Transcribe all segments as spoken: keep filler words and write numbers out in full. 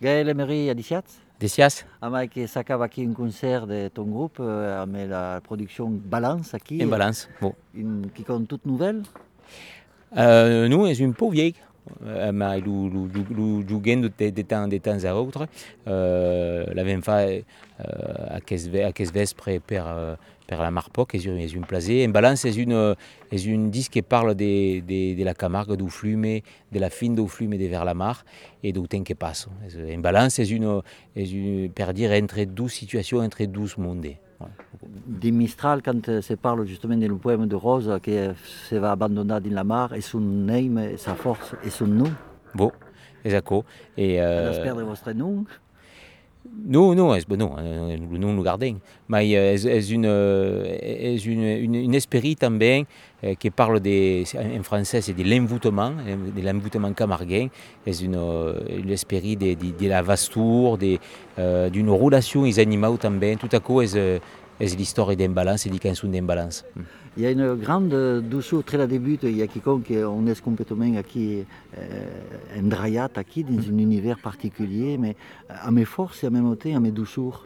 Gaël Emery Adiciat. Desias? Ama que s'acaba aquí un concert de ton groupe euh, amb la production Balance aquí. En Balance, bon. Une, qui compte toute nouvelle. Euh, nous, és un peu vieil, euh, mais lu, lu, lu, lu juguen de, de, temps, de temps à autre. Euh, L'avem fa euh, aquest, aquest vespre per, euh, per la Marpoc, és, és un plaisir. En Balance és, une, és un disque qui parle de, de, de la Camargue, du flume, de la fin du flume de vers la mar et du temps que passe. En Balance és, une, és une, per dire entre deux situations, entre deux mondes. Des Mistral, quand euh, se parle justement du poème de Rose qui se va abandonner dans la mar, et son nom, sa force et son nom. Bon, exacte. Et euh, de perdre votre nom. Non, non, és, non, le nom le gardem, mais és, és, une, és une, une, une esprit també eh, qui parle de, en français c'est de l'envoûtement, de l'envoûtement camarguin, és une, une esprit de, de, de la vastour, de, uh, d'une relation aux animaux també, tout à coup és, és l'histoire d'en Balance et des chansons d'en Balance. Il y a une grande douceur très la début, il y a quiconque on est complètement aquí euh, endraillat aquí dans un univers particulier, mais à mes forces et en même temps à mes douceurs.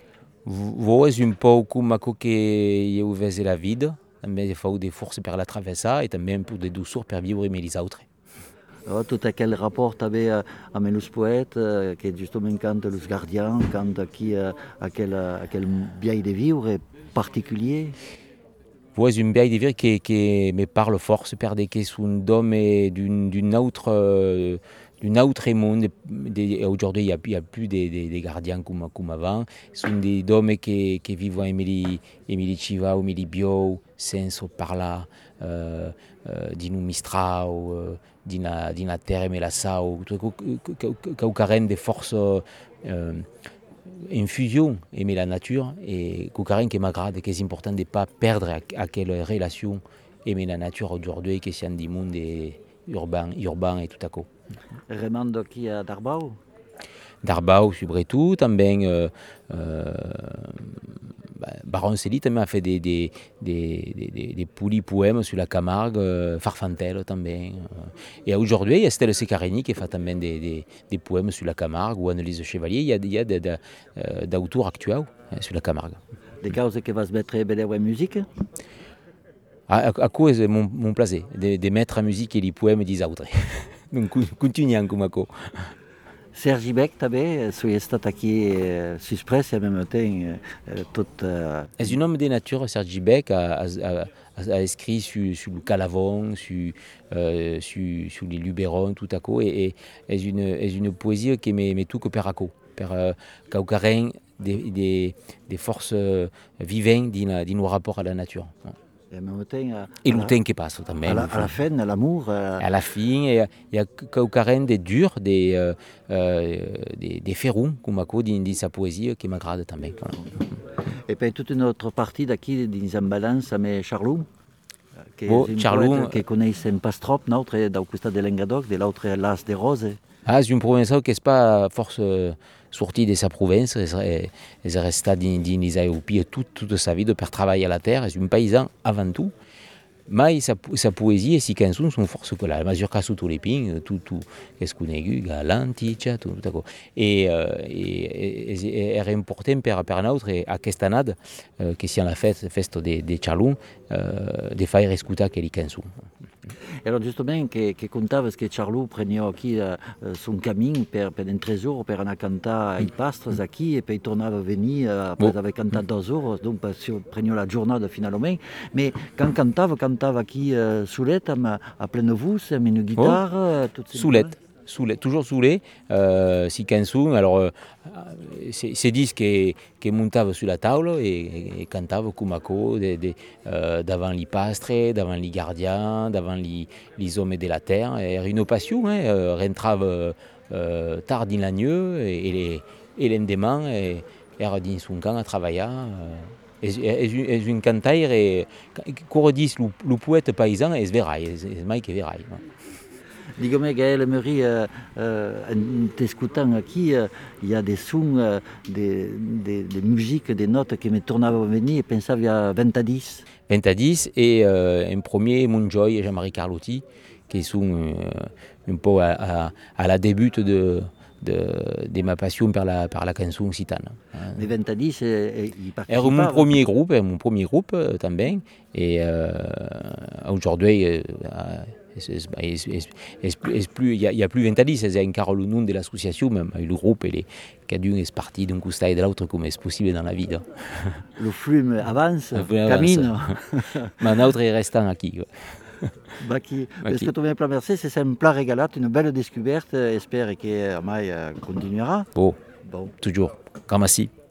Vo és un peu com aquò que heu vist la vida, també feu de força per la travessar i també un peu de douceur per viure amb els altres. Oh, tout aquel rapport també amb els poètes, euh, que justement quand els gardiens, quand aquí euh, aquel, aquel biais de vivre particulier. Vo és un biais de vivre que, que me parle força per que són d'home d'un, d'un autre... Euh, d'un autre monde. Aujourd'hui, il n'y a, a plus de, de, de gardiens comme, comme avant. Ce sont des hommes qui, qui vivent à Émilie Chiva, Émilie Bio, sans parler euh, euh, d'une Mistral, euh, d'une terre, mais la sao, qui ont des forces euh, en fusion, aimer la nature, et qui m'agrade, que c'est important de ne pas perdre à, à quelle relation aimer la nature aujourd'hui, que c'est un des mondes urbain, urbain et tout à coup. Remando aqui a Darbau? Darbau, sobretot, també euh, euh, Baron Celi també a fait des, des, des, des, des polis poèmes sur la Camargue, euh, Farfantel també. Euh. Et aujourd'hui, il y a Estelle Secarini qui fait també des, des, des poèmes sur la Camargue, ou Annelise Chevalier, il y a, il y a de, de, euh, d'auteurs actuels hein, sur la Camargue. Des causes que vas mettre bedeu en musique? A, a, a quoi est mon, mon plaisir de, de mettre en musique les poèmes des autres. Donc, continuons comme ça. Sergi Beck també, tu has estat aquí eh, suspres i en même temps eh, tot... Eh... És un homme de nature, Sergi Beck a, a, a, a écrit sur, sur le Calavon, sur, euh, sur, sur les Luberon, tout à coup, et, et est une, est une poésie qui me, me touche per aco, per euh, caucaren des, des, des forces euh, vivantes dans nos rapports à la nature. Et en même temps, à, et le temps qui passe també. À la, à la fin, à l'amour. À, à la fin, il y a quelqu'un de dur, des, euh, euh, des, des ferrons, comme à cause de sa poésie qui m'agrade també. Voilà. Et puis toute une autre partie d'aquí, dans en Balance, avec Charlou, qui oh, est Charlou, qui connaissent pas trop, l'autre est dans le de l'Engadoc, de l'autre est l'As des Roses. Ah, c'est une provençal qui n'est pas force euh, sortie de sa province, elle est restée dans les Aéropies toute, toute sa vie pour travailler à la terre, c'est un paysan avant tout. Mais sa, sa poésie et ses chansons sont force que la mazurka sous tous les pins, tout, tout, qu'est-ce qu'on a eu, galanticha, tout, tout d'accord. Et, euh, et, et, et est important per, per notre et à cette année, euh, que si on la fête, fête de, de Charlou, euh, de faire écouter quelques chansons. Et alors justement, que, que contava que Charlou prenait aquí uh, son camin per, per un trésor, per anar a cantar i pastres aquí, et puis tornava a venir, uh, après bon. Avait cantat deux heures, donc prenait la journée finalement. Mais quand cantava, cantava aquí uh, solet, amb, à pleine voix, amb une guitare. Oh. Tout solet. Soulé, toujours soulé, euh, si cançons, alors euh, c'est disques qui qui montaient sur la table et, et cantaient comme à co, de, de, euh, devant les pastres, devant les gardiens, devant les, les hommes de la terre. Et une passion, hein, euh, rentrave euh, tard dans la nuit et, et, les, et l'endemain, et era dans son camp à travailler. Euh, és un cantaire et qu'on dit le, le poète paysan est verail, est Mike verail. Digue-moi, Gaël Emery, euh, euh, en t'écoutant ici, il euh, y a des sons, euh, des, des, des musiques, des notes qui me tournaient à venir et pensais il y a vingt à dix. vingt à dix et euh, un premier, Moonjoy et Jean-Marie Carlotti, qui sont euh, un peu à, à, à la début de, de, de ma passion per la, per la cançó occitana. Mais Ventadis, eh, il Era mon participava. premier groupe, mon premier groupe euh, também, et euh, aujourd'hui, euh, es, es, es, es, es, es plus, il n'y a, a plus Ventadis, c'est encore le nom de l'association, même le groupe, et cadun est parti d'un costat et de l'autre comme est possible dans la vie. Le flux avance, Le flux camine. Mais l'autre est restant aquí. Baki, Baki. est-ce que tu viens Mercè, c'est un plat régalat, une belle découverte, j'espère que mai continuera. Oh, Bon. toujours, comme ainsi.